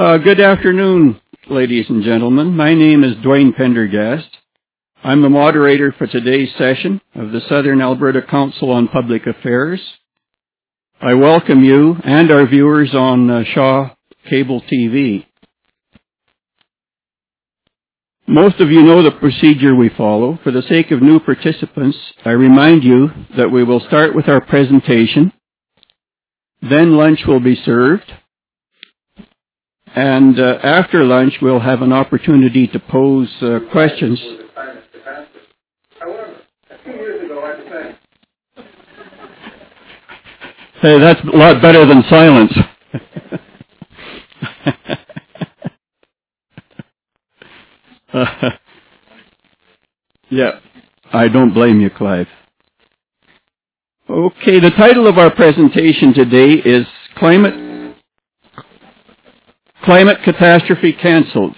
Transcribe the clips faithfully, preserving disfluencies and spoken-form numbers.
Uh, good afternoon, ladies and gentlemen. My name is Dwayne Pendergast. I'm the moderator for today's session of the Southern Alberta Council on Public Affairs. I welcome you and our viewers on uh, Shaw Cable T V. Most of you know the procedure we follow. For the sake of new participants, I remind you that we will start with our presentation. Then lunch will be served. And uh, after lunch, we'll have an opportunity to pose uh, questions. Hey, that's a lot better than silence. uh, yeah, I don't blame you, Clive. Okay, the title of our presentation today is Climate Climate Catastrophe Cancelled.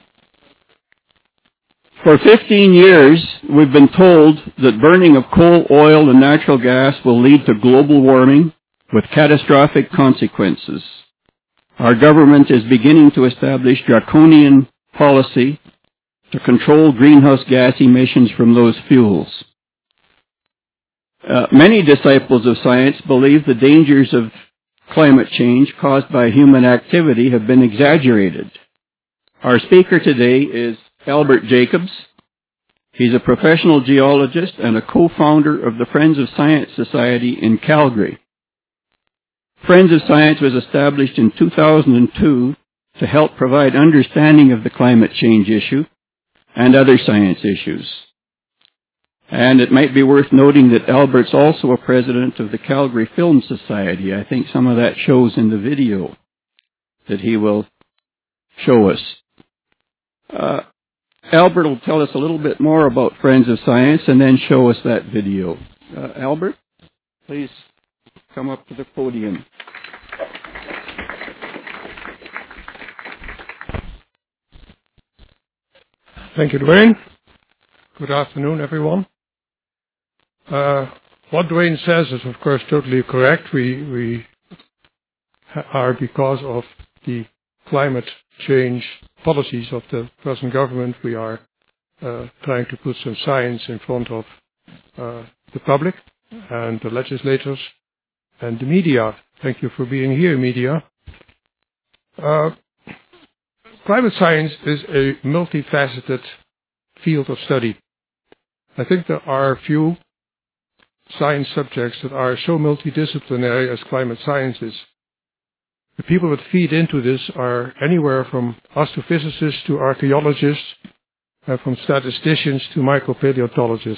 For fifteen years, we've been told that burning of coal, oil, and natural gas will lead to global warming with catastrophic consequences. Our government is beginning to establish draconian policy to control greenhouse gas emissions from those fuels. Uh, many disciples of science believe the dangers of climate change caused by human activity have been exaggerated. Our speaker today is Albert Jacobs. He's a professional geologist and a co-founder of the Friends of Science Society in Calgary. Friends of Science was established in two thousand two to help provide understanding of the climate change issue and other science issues. And it might be worth noting that Albert's also a president of the Calgary Film Society. I think some of that shows in the video that he will show us. Uh, Albert will tell us a little bit more about Friends of Science and then show us that video. Uh, Albert, please come up to the podium. Thank you, Dwayne. Good afternoon, everyone. Uh, what Dwayne says is, of course, totally correct. We, we are, because of the climate change policies of the present government, we are uh, trying to put some science in front of uh, the public and the legislators and the media. Thank you for being here, media. Uh, climate science is a multifaceted field of study. I think there are few science subjects that are so multidisciplinary as climate science is. The people that feed into this are anywhere from astrophysicists to archaeologists, and from statisticians to micropaleontologists.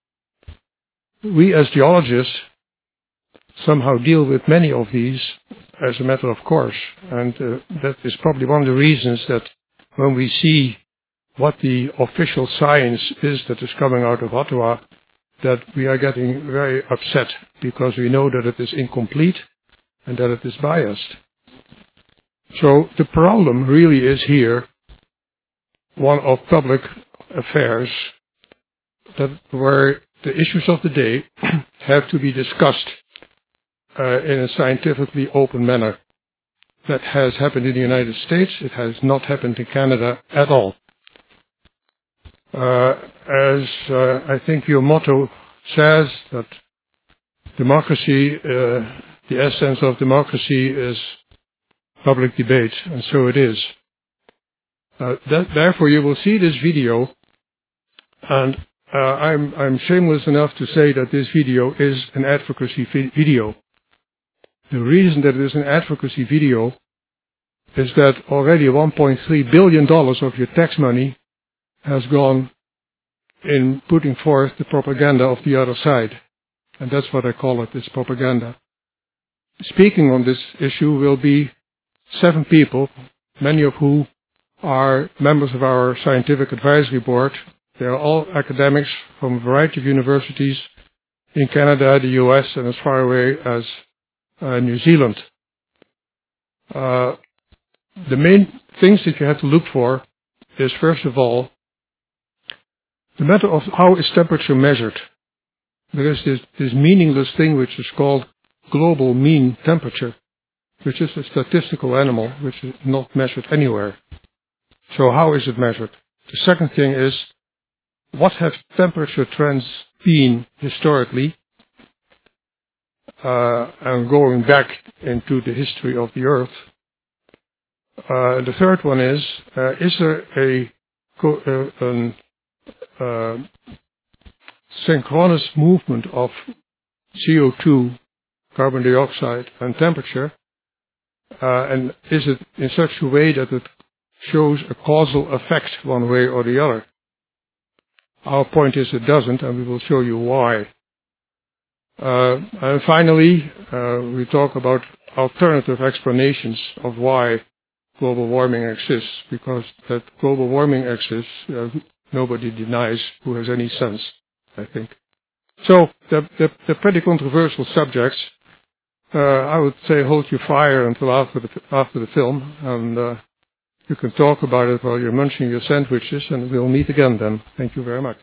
We as geologists somehow deal with many of these as a matter of course, and uh, that is probably one of the reasons that when we see what the official science is that is coming out of Ottawa, that we are getting very upset because we know that it is incomplete and that it is biased. So the problem really is here one of public affairs, that where the issues of the day have to be discussed uh, in a scientifically open manner. That has happened in the United States. It has not happened in Canada at all. Uh, as uh, I think your motto says, that democracy, uh, the essence of democracy is public debate, and so it is. Uh, that, therefore, you will see this video, and uh, I'm, I'm shameless enough to say that this video is an advocacy vi- video. The reason that it is an advocacy video is that already one point three billion dollars of your tax money has gone in putting forth the propaganda of the other side. And that's what I call it, it's propaganda. Speaking on this issue will be seven people, many of whom are members of our scientific advisory board. They are all academics from a variety of universities in Canada, the U S, and as far away as uh, New Zealand. Uh, the main things that you have to look for is, first of all, the matter of how is temperature measured. There is this, this meaningless thing which is called global mean temperature. which is a statistical animal, which is not measured anywhere. So how is it measured? The second thing is, what have temperature trends been historically? Uh, and going back into the history of the Earth. Uh, the third one is, uh, is there a co- uh, an, uh, synchronous movement of C O two, carbon dioxide, and temperature? Uh, and is it in such a way that it shows a causal effect one way or the other? Our point is it doesn't, and we will show you why. Uh, and finally, uh, we talk about alternative explanations of why global warming exists, because that global warming exists, uh, nobody denies who has any sense, I think. So, they're, they're, they're pretty controversial subjects. Uh, I would say hold your fire until after the, after the film, and uh, you can talk about it while you're munching your sandwiches, and we'll meet again then. Thank you very much.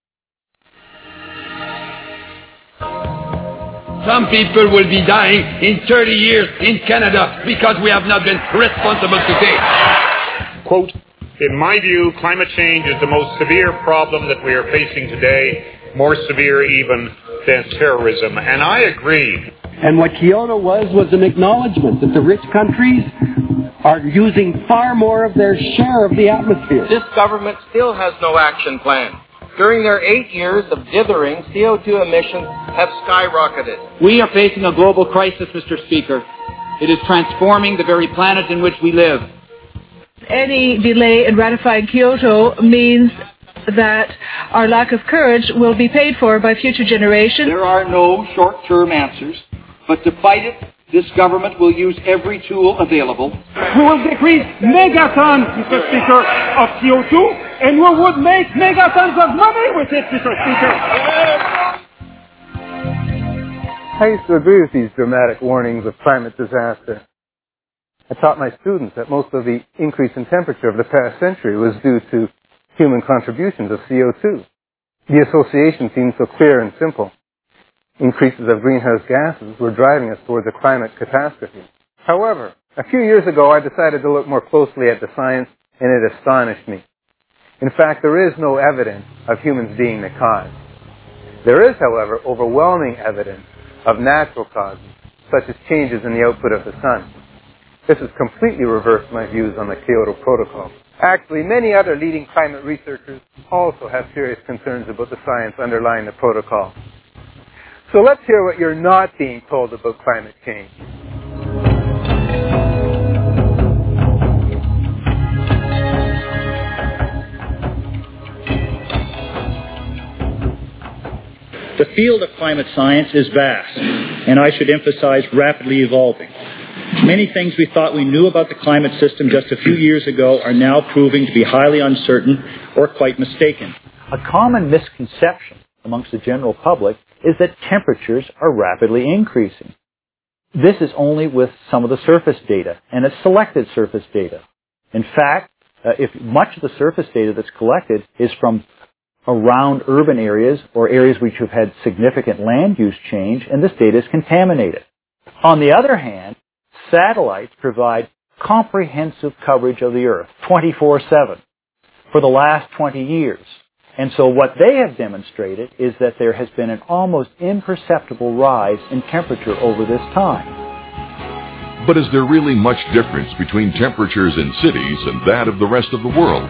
Some people will be dying in thirty years in Canada because we have not been responsible today. Quote, in my view, climate change is the most severe problem that we are facing today, more severe even than terrorism. And I agree. And what Kyoto was, was an acknowledgement that the rich countries are using far more of their share of the atmosphere. This government still has no action plan. During their eight years of dithering, C O two emissions have skyrocketed. We are facing a global crisis, Mister Speaker. It is transforming the very planet in which we live. Any delay in ratifying Kyoto means that our lack of courage will be paid for by future generations. There are no short-term answers, but to fight it, this government will use every tool available. We will decrease megatons, Mister Speaker, of C O two, and we would make megatons of money with it, Mister Speaker. I used to agree with these dramatic warnings of climate disaster. I taught my students that most of the increase in temperature of the past century was due to human contributions of C O two. The association seemed so clear and simple. Increases of greenhouse gases were driving us towards a climate catastrophe. However, a few years ago I decided to look more closely at the science, and it astonished me. In fact, there is no evidence of humans being the cause. There is, however, overwhelming evidence of natural causes, such as changes in the output of the sun. This has completely reversed my views on the Kyoto Protocol. Actually, many other leading climate researchers also have serious concerns about the science underlying the protocol. So let's hear what you're not being told about climate change. The field of climate science is vast, and I should emphasize rapidly evolving. Many things we thought we knew about the climate system just a few years ago are now proving to be highly uncertain or quite mistaken. A common misconception amongst the general public is that temperatures are rapidly increasing. This is only with some of the surface data, and it's selected surface data. In fact, uh, if much of the surface data that's collected is from around urban areas or areas which have had significant land use change, and this data is contaminated. On the other hand, satellites provide comprehensive coverage of the Earth, twenty-four seven, for the last twenty years. And so what they have demonstrated is that there has been an almost imperceptible rise in temperature over this time. But is there really much difference between temperatures in cities and that of the rest of the world?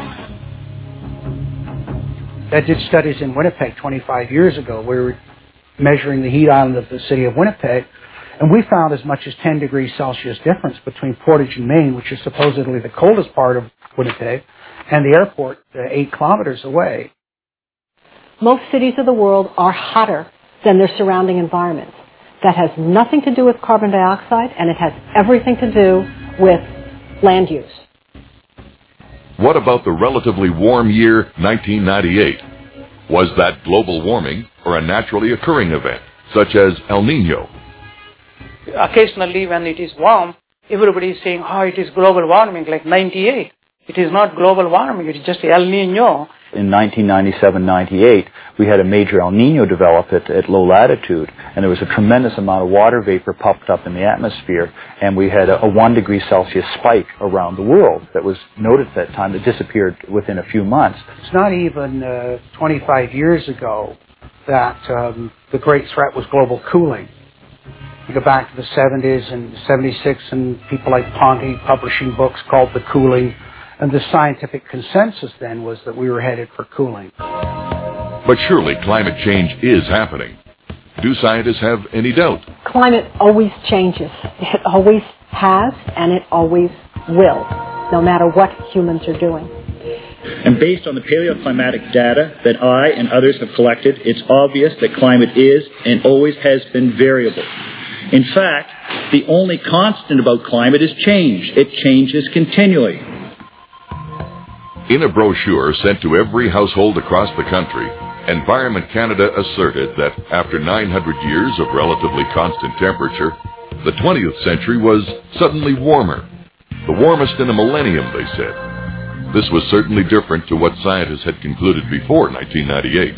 I did studies in Winnipeg twenty-five years ago. We were measuring the heat island of the city of Winnipeg, and we found as much as ten degrees Celsius difference between Portage and Main, which is supposedly the coldest part of Winnipeg, and the airport uh, eight kilometers away. Most cities of the world are hotter than their surrounding environments. That has nothing to do with carbon dioxide, and it has everything to do with land use. What about the relatively warm year nineteen ninety-eight? Was that global warming or a naturally occurring event, such as El Nino? Occasionally when it is warm, everybody is saying, oh, it is global warming, like ninety-eight. It is not global warming, it is just El Nino. in nineteen ninety-seven ninety-eight, we had a major El Nino develop at, at low latitude, and there was a tremendous amount of water vapor puffed up in the atmosphere, and we had a, a one degree Celsius spike around the world that was noted at that time that disappeared within a few months. It's not even uh, twenty-five years ago that um, the great threat was global cooling. You go back to the seventies and seventy-six, and people like Ponte publishing books called The Cooling, and the scientific consensus then was that we were headed for cooling. But surely climate change is happening. Do scientists have any doubt? Climate always changes. It always has, and it always will, no matter what humans are doing. And based on the paleoclimatic data that I and others have collected, it's obvious that climate is and always has been variable. In fact, the only constant about climate is change. It changes continually. In a brochure sent to every household across the country, Environment Canada asserted that after nine hundred years of relatively constant temperature, the twentieth century was suddenly warmer. The warmest in a millennium, they said. This was certainly different to what scientists had concluded before nineteen ninety-eight.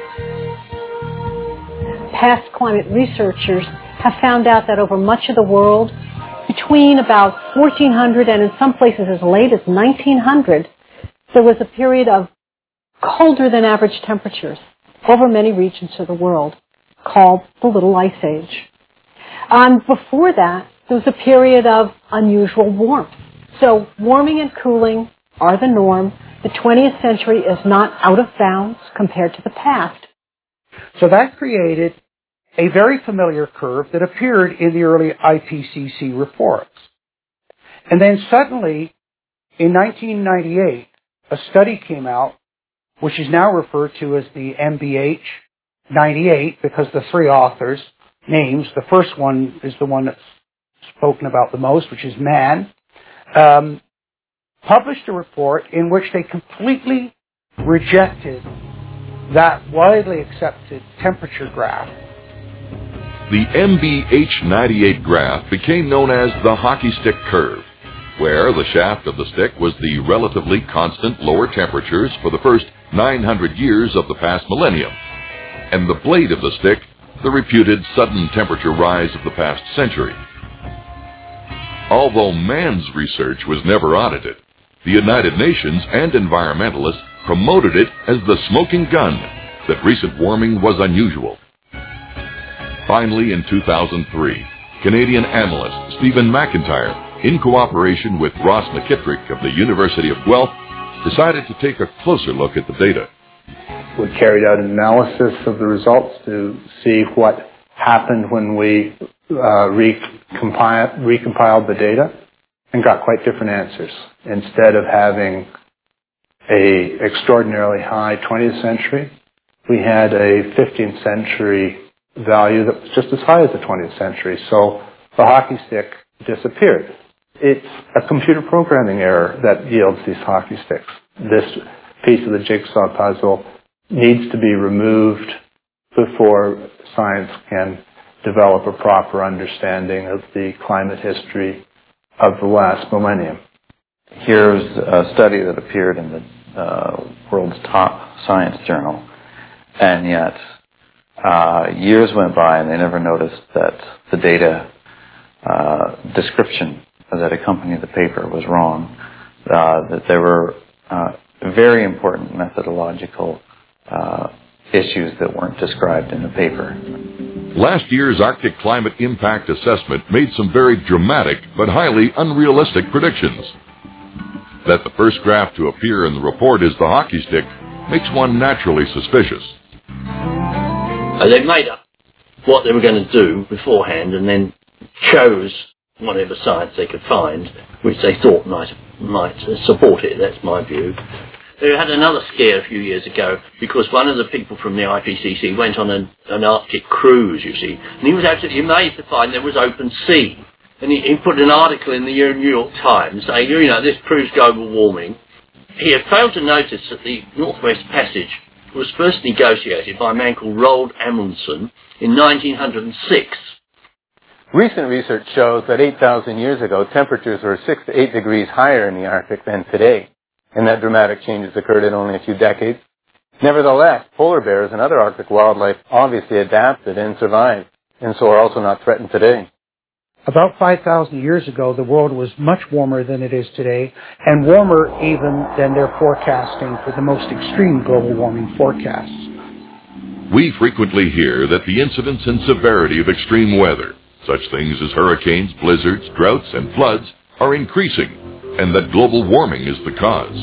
Past climate researchers have found out that over much of the world, between about fourteen hundred and in some places as late as nineteen hundred, there was a period of colder than average temperatures over many regions of the world called the Little Ice Age. Um, before that, there was a period of unusual warmth. So warming and cooling are the norm. The twentieth century is not out of bounds compared to the past. So that created a very familiar curve that appeared in the early I P C C reports. And then suddenly, in nineteen ninety-eight, a study came out, which is now referred to as the M B H ninety-eight, because the three authors' names, the first one is the one that's spoken about the most, which is Mann, um, published a report in which they completely rejected that widely accepted temperature graph. The M B H ninety-eight graph became known as the hockey stick curve, where the shaft of the stick was the relatively constant lower temperatures for the first nine hundred years of the past millennium, and the blade of the stick the reputed sudden temperature rise of the past century. Although Mann's research was never audited, the United Nations and environmentalists promoted it as the smoking gun that recent warming was unusual. Finally, in two thousand three, Canadian analyst Stephen McIntyre, in cooperation with Ross McKittrick of the University of Guelph, decided to take a closer look at the data. We carried out an analysis of the results to see what happened when we uh, recompiled, recompiled the data, and got quite different answers. Instead of having a extraordinarily high twentieth century, we had a fifteenth century value that was just as high as the twentieth century. So the hockey stick disappeared. It's a computer programming error that yields these hockey sticks. This piece of the jigsaw puzzle needs to be removed before science can develop a proper understanding of the climate history of the last millennium. Here's a study that appeared in the uh, world's top science journal, and yet uh, years went by and they never noticed that the data uh, description that accompanied the paper was wrong, uh, that there were uh, very important methodological uh, issues that weren't described in the paper. Last year's Arctic Climate Impact Assessment made some very dramatic but highly unrealistic predictions. That the first graph to appear in the report is the hockey stick makes one naturally suspicious. Uh, they made up what they were going to do beforehand and then chose whatever science they could find, which they thought might, might support it. That's my view. They had another scare a few years ago because one of the people from the I P C C went on an, an Arctic cruise, you see, and he was absolutely amazed to find there was open sea. And he, he put an article in the New York Times saying, you know, this proves global warming. He had failed to notice that the Northwest Passage was first negotiated by a man called Roald Amundsen in nineteen oh six. Recent research shows that eight thousand years ago, temperatures were six to eight degrees higher in the Arctic than today, and that dramatic changes occurred in only a few decades. Nevertheless, polar bears and other Arctic wildlife obviously adapted and survived, and so are also not threatened today. About five thousand years ago, the world was much warmer than it is today, and warmer even than they're forecasting for the most extreme global warming forecasts. We frequently hear that the incidence and severity of extreme weather, such things as hurricanes, blizzards, droughts, and floods, are increasing, and that global warming is the cause.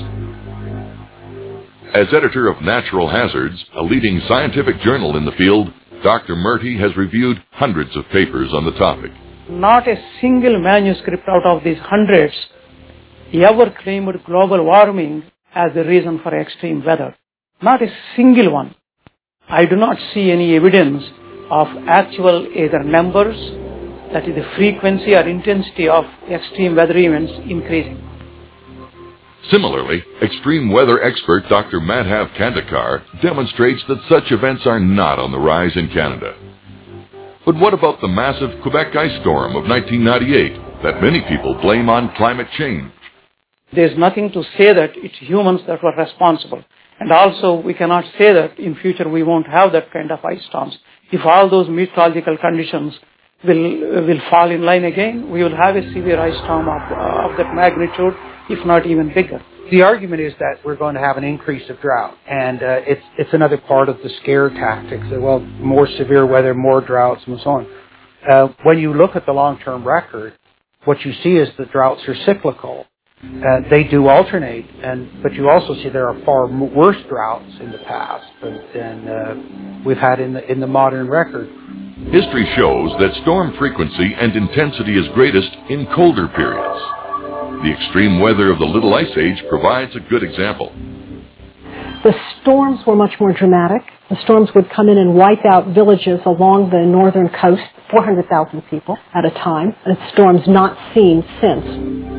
As editor of Natural Hazards, a leading scientific journal in the field, Doctor Murty has reviewed hundreds of papers on the topic. Not a single manuscript out of these hundreds ever claimed global warming as the reason for extreme weather. Not a single one. I do not see any evidence of actual either numbers, that is the frequency or intensity of extreme weather events increasing. Similarly, extreme weather expert Doctor Madhav Kandekar demonstrates that such events are not on the rise in Canada. But what about the massive Quebec ice storm of nineteen ninety-eight that many people blame on climate change? There's nothing to say that it's humans that were responsible. And also, we cannot say that in future we won't have that kind of ice storms. If all those meteorological conditions will will fall in line again, we will have a severe ice storm of, uh, of that magnitude, if not even bigger. The argument is that we're going to have an increase of drought, and uh, it's it's another part of the scare tactics. That, well, more severe weather, more droughts, and so on. Uh, when you look at the long-term record, what you see is that droughts are cyclical. Uh, they do alternate, and but you also see there are far worse droughts in the past than, than uh, we've had in the in the modern record. History shows that storm frequency and intensity is greatest in colder periods. The extreme weather of the Little Ice Age provides a good example. The storms were much more dramatic. The storms would come in and wipe out villages along the northern coast, four hundred thousand people at a time, and storms not seen since.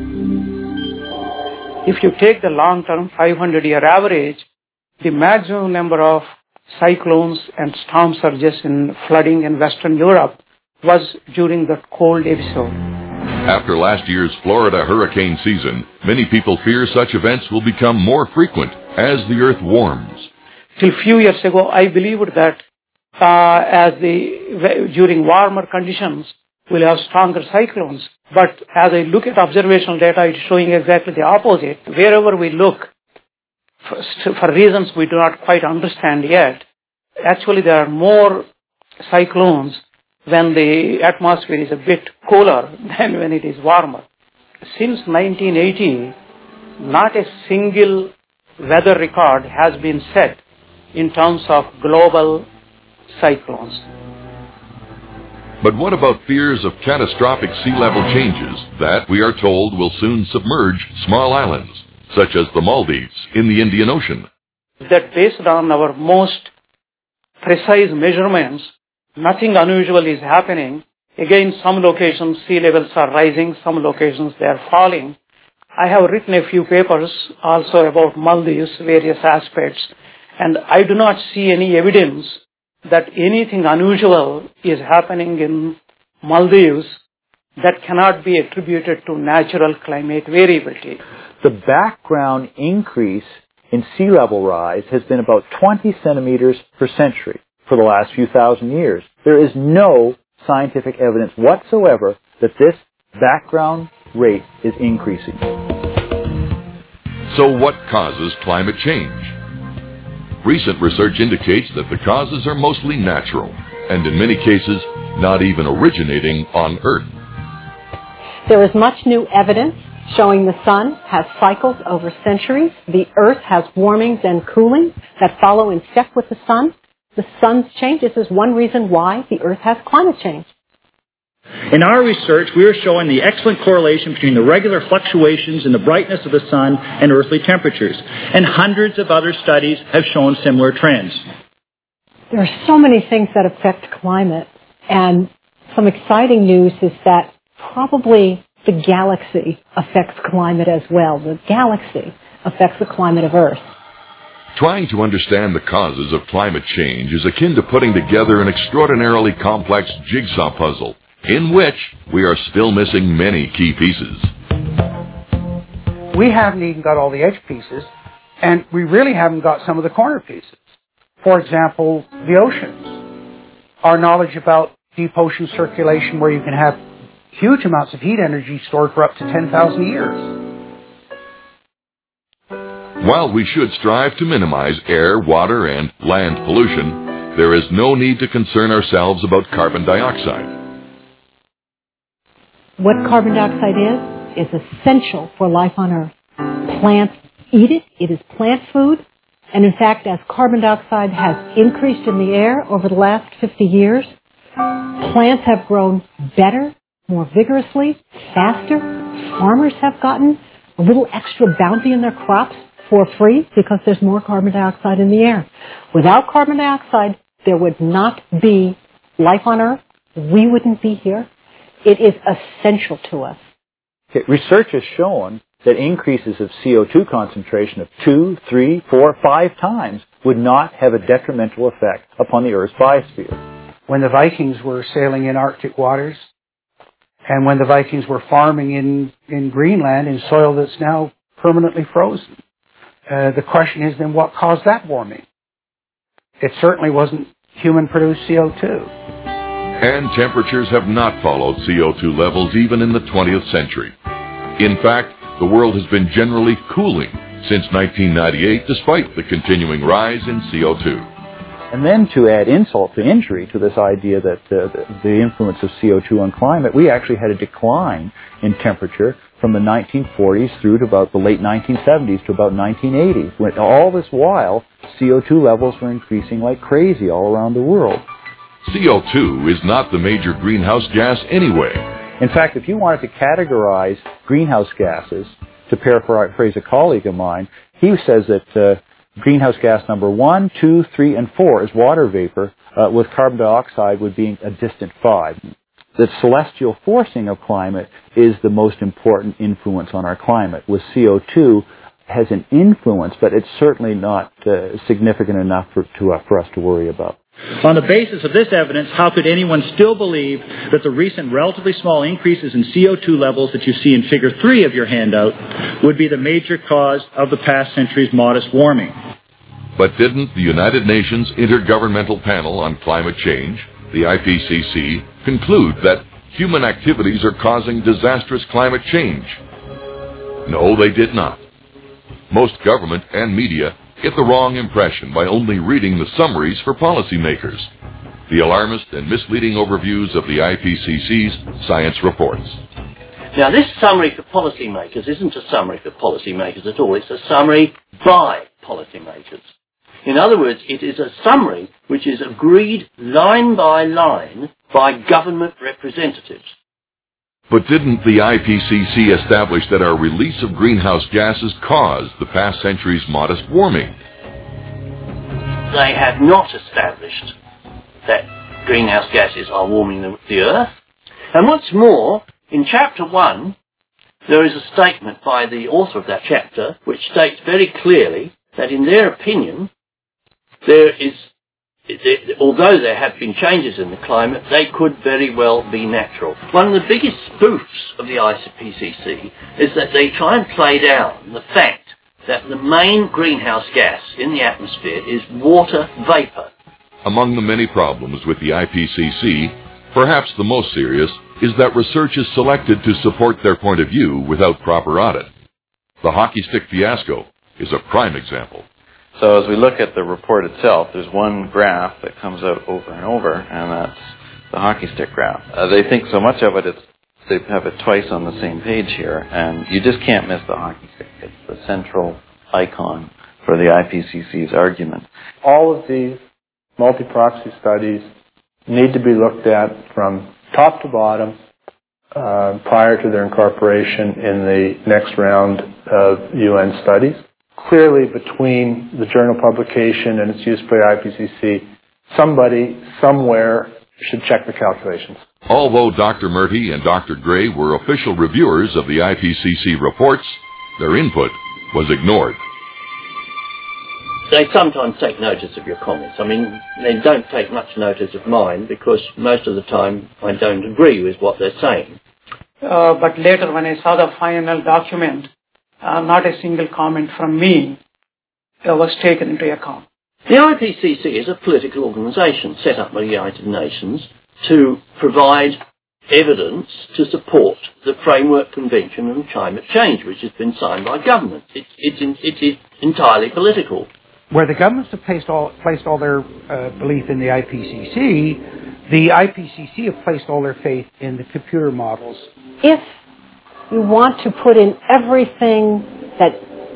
If you take the long-term five hundred year average, the maximum number of cyclones and storm surges in flooding in Western Europe was during that cold episode. After last year's Florida hurricane season, many people fear such events will become more frequent as the earth warms. Till few years ago, I believed that uh, as the during warmer conditions, we'll have stronger cyclones. But as I look at observational data, it's showing exactly the opposite. Wherever we look, for, for reasons we do not quite understand yet, actually there are more cyclones when the atmosphere is a bit cooler than when it is warmer. Since nineteen eighty, not a single weather record has been set in terms of global cyclones. But what about fears of catastrophic sea level changes that, we are told, will soon submerge small islands, such as the Maldives in the Indian Ocean? That based on our most precise measurements, nothing unusual is happening. Again, some locations sea levels are rising, some locations they are falling. I have written a few papers also about Maldives, various aspects, and I do not see any evidence that anything unusual is happening in Maldives that cannot be attributed to natural climate variability. The background increase in sea level rise has been about twenty centimeters per century for the last few thousand years. There is no scientific evidence whatsoever that this background rate is increasing. So what causes climate change? Recent research indicates that the causes are mostly natural, and in many cases, not even originating on Earth. There is much new evidence showing the sun has cycles over centuries. The Earth has warmings and coolings that follow in step with the sun. The sun's change, this is one reason why the Earth has climate change. In our research, we are showing the excellent correlation between the regular fluctuations in the brightness of the sun and earthly temperatures, and hundreds of other studies have shown similar trends. There are so many things that affect climate, and some exciting news is that probably the galaxy affects climate as well. The galaxy affects the climate of Earth. Trying to understand the causes of climate change is akin to putting together an extraordinarily complex jigsaw puzzle, in which we are still missing many key pieces. We haven't even got all the edge pieces, and we really haven't got some of the corner pieces. For example, the oceans. Our knowledge about deep ocean circulation, where you can have huge amounts of heat energy stored for up to ten thousand years. While we should strive to minimize air, water, and land pollution, there is no need to concern ourselves about carbon dioxide. What carbon dioxide is, is essential for life on Earth. Plants eat it. It is plant food. And in fact, as carbon dioxide has increased in the air over the last fifty years, plants have grown better, more vigorously, faster. Farmers have gotten a little extra bounty in their crops for free because there's more carbon dioxide in the air. Without carbon dioxide, there would not be life on Earth. We wouldn't be here. It is essential to us. Okay, research has shown that increases of C O two concentration of two, three, four, five times would not have a detrimental effect upon the Earth's biosphere. When the Vikings were sailing in Arctic waters, and when the Vikings were farming in, in Greenland in soil that's now permanently frozen, uh, the question is then what caused that warming? It certainly wasn't human-produced C O two. And temperatures have not followed C O two levels even in the twentieth century. In fact, the world has been generally cooling since nineteen ninety-eight, despite the continuing rise in C O two. And then to add insult to injury to this idea that uh, the, the influence of C O two on climate, we actually had a decline in temperature from the nineteen forties through to about the late nineteen seventies to about nineteen eighty. When all this while, C O two levels were increasing like crazy all around the world. C O two is not the major greenhouse gas anyway. In fact, if you wanted to categorize greenhouse gases, to paraphrase a colleague of mine, he says that uh, greenhouse gas number one, two, three, and four is water vapor, uh, with carbon dioxide would be a distant five. The celestial forcing of climate is the most important influence on our climate, with C O two has an influence, but it's certainly not uh, significant enough for, to, uh, for us to worry about. On the basis of this evidence, how could anyone still believe that the recent relatively small increases in C O two levels that you see in Figure three of your handout would be the major cause of the past century's modest warming? But didn't the United Nations Intergovernmental Panel on Climate Change, the I P C C, conclude that human activities are causing disastrous climate change? No, they did not. Most government and media get the wrong impression by only reading the summaries for policymakers, the alarmist and misleading overviews of the I P C C's science reports. Now, this summary for policymakers isn't a summary for policymakers at all. It's a summary by policymakers. In other words, it is a summary which is agreed line by line by government representatives. But didn't the I P C C establish that our release of greenhouse gases caused the past century's modest warming? They have not established that greenhouse gases are warming the, the Earth. And what's more, in Chapter one, there is a statement by the author of that chapter which states very clearly that in their opinion, there is, although there have been changes in the climate, they could very well be natural. One of the biggest spoofs of the I P C C is that they try and play down the fact that the main greenhouse gas in the atmosphere is water vapor. Among the many problems with the I P C C, perhaps the most serious is that research is selected to support their point of view without proper audit. The hockey stick fiasco is a prime example. So as we look at the report itself, there's one graph that comes out over and over, and that's the hockey stick graph. Uh, they think so much of it, it's, they have it twice on the same page here, and you just can't miss the hockey stick. It's the central icon for the I P C C's argument. All of these multi-proxy studies need to be looked at from top to bottom uh, prior to their incorporation in the next round of U N studies. Clearly, between the journal publication and its use by the I P C C, somebody somewhere should check the calculations. Although Doctor Murty and Doctor Gray were official reviewers of the I P C C reports, their input was ignored. They sometimes take notice of your comments. I mean, they don't take much notice of mine because most of the time I don't agree with what they're saying. Uh, but later when I saw the final document, uh, not a single comment from me uh, was taken into account. The I P C C is a political organisation set up by the United Nations to provide evidence to support the Framework Convention on Climate Change, which has been signed by governments. It's, it's, in, it is entirely political. Where the governments have placed all, placed all their uh, belief in the I P C C, the I P C C have placed all their faith in the computer models. If you want to put in everything that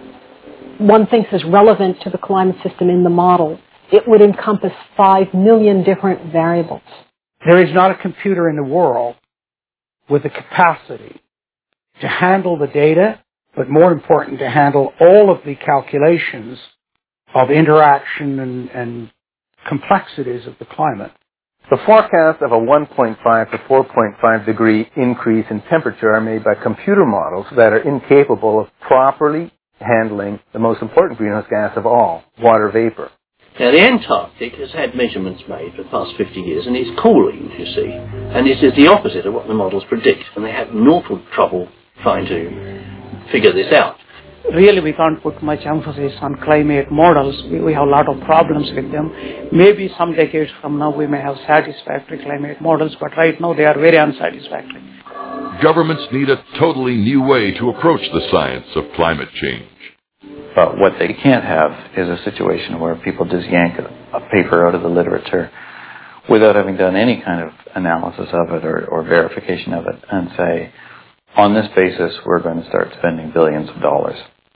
one thinks is relevant to the climate system in the model, it would encompass five million different variables. There is not a computer in the world with the capacity to handle the data, but more important, to handle all of the calculations of interaction and, and complexities of the climate. The forecasts of a one point five to four point five degree increase in temperature are made by computer models that are incapable of properly handling the most important greenhouse gas of all, water vapor. Now, the Antarctic has had measurements made for the past fifty years, and it's cooling, you see. And this is the opposite of what the models predict, and they have an awful trouble trying to figure this out. Really, we can't put much emphasis on climate models. We, we have a lot of problems with them. Maybe some decades from now we may have satisfactory climate models, but right now they are very unsatisfactory. Governments need a totally new way to approach the science of climate change. But what they can't have is a situation where people just yank a paper out of the literature without having done any kind of analysis of it or, or verification of it and say, on this basis, we're going to start spending billions of dollars.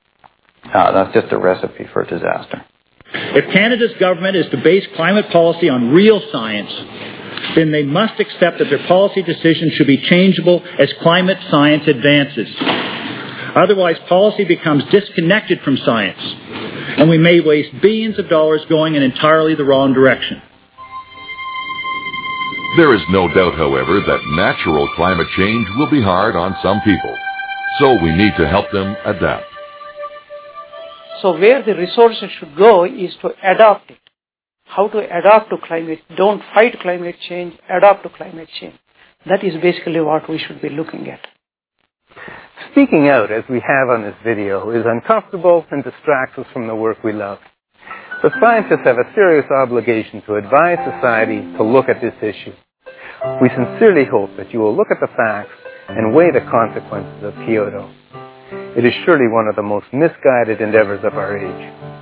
Uh, that's just a recipe for disaster. If Canada's government is to base climate policy on real science, then they must accept that their policy decisions should be changeable as climate science advances. Otherwise, policy becomes disconnected from science, and we may waste billions of dollars going in entirely the wrong direction. There is no doubt, however, that natural climate change will be hard on some people, so we need to help them adapt. So where the resources should go is to adapt it. How to adapt to climate. Don't fight climate change, adapt to climate change. That is basically what we should be looking at. Speaking out, as we have on this video, is uncomfortable and distracts us from the work we love. The scientists have a serious obligation to advise society to look at this issue. We sincerely hope that you will look at the facts and weigh the consequences of Kyoto. It is surely one of the most misguided endeavors of our age.